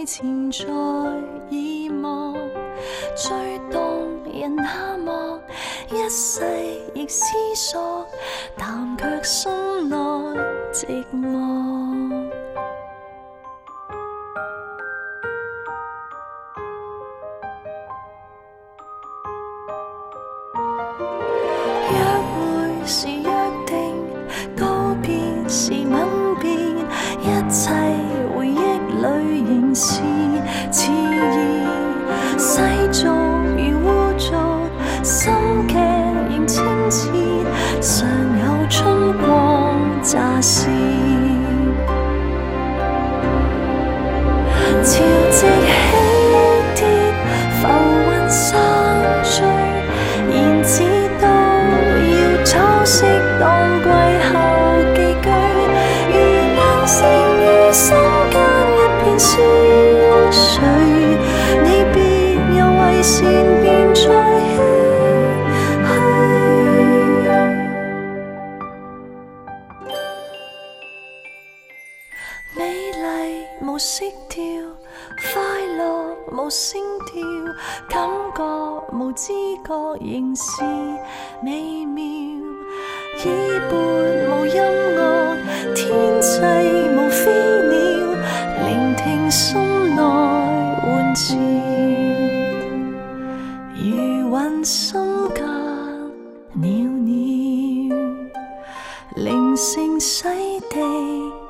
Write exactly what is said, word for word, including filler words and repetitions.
前在遗忘，最动人那幕，一世亦思索，但却心内寂寞。約會是約定，告別是吻別，一切回憶裏仍是熾熱，世俗如污濁，心劇仍清澈，尚有春光乍泄。潮汐起跌，浮雲散聚，然知道要找適當季候寄居，如硬線於心間一片消碎，你別又為善變再唏噓。美麗無色調，快樂無聲調，感覺無知覺仍是美妙。耳畔無音樂，天際無飛鳥，聆聽心內歡笑，如雲心間裊裊，靈性洗地。